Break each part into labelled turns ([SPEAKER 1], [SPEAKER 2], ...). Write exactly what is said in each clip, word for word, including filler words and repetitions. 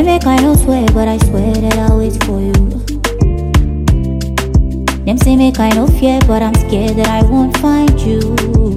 [SPEAKER 1] say make I no swear, but I swear that I'll wait for you. Them say make I no fear, but I'm scared that I won't find you.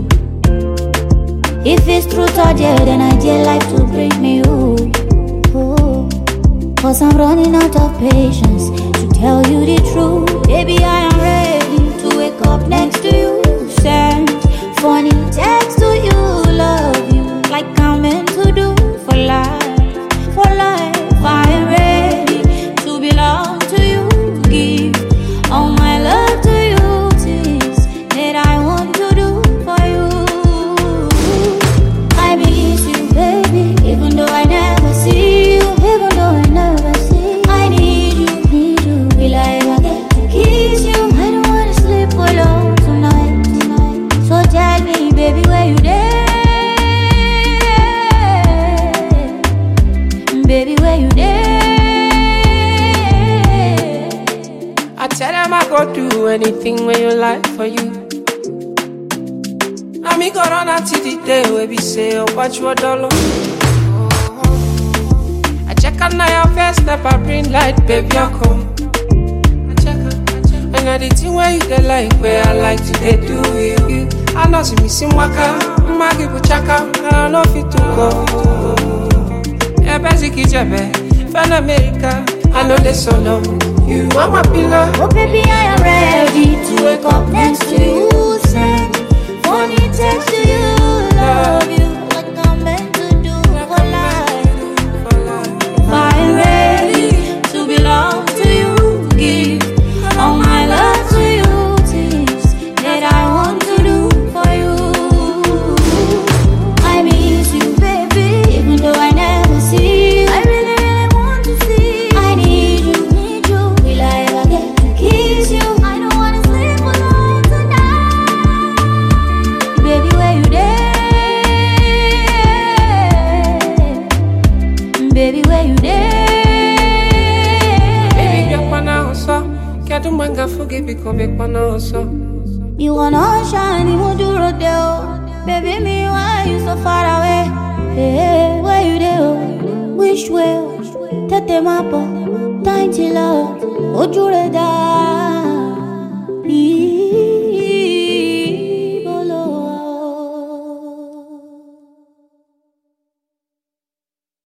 [SPEAKER 1] If it's truth or dare, then I dare life to bring me you. Oh, cause I'm running out of patience to tell you the truth. Baby, I am ready to wake up next to you. Send funny text to you, love you like I'm meant to do for life, for life. I am ready to belong to you, give all my love to you, things that I want to do for you. I miss you, baby, even though I never see you, even though I never see you. I need you, need you, will I ever get to kiss you? I don't wanna sleep alone tonight, tonight. So tell me, baby, where you there? Baby, where you there?
[SPEAKER 2] I tell them I go do anything when you like for you. I me go run until the day where we say, oh, watch your dollar. I check on now your face, never bring light, baby, I come. I check on, I check on. And I the thing where you dey like, where I like to they do you. I know see me sim waka, magi buchaka, I know fit to go. Yeah, basic is your bed, fan America, I know they so long. You are my pillar.
[SPEAKER 1] Oh baby, I am ready to wake up next to you. Send funny text to you, love you like I'm meant to do for life. I am ready to belong to you, give all my love to you, things that I want to do for you. I miss you, baby, even though I never see you. I really, really want to see you. I need you, need you. Will I ever get to kiss you? I don't wanna sleep alone tonight. Baby, where you there? Baby, where you there?
[SPEAKER 2] Baby, get one also. Can't do manga forgive you, come back one also.
[SPEAKER 1] You wanna shine, you want to rodeo. Baby, me, why you so far away? Hey, where you there? Which way? Tete mapo, time to love. Ojureda.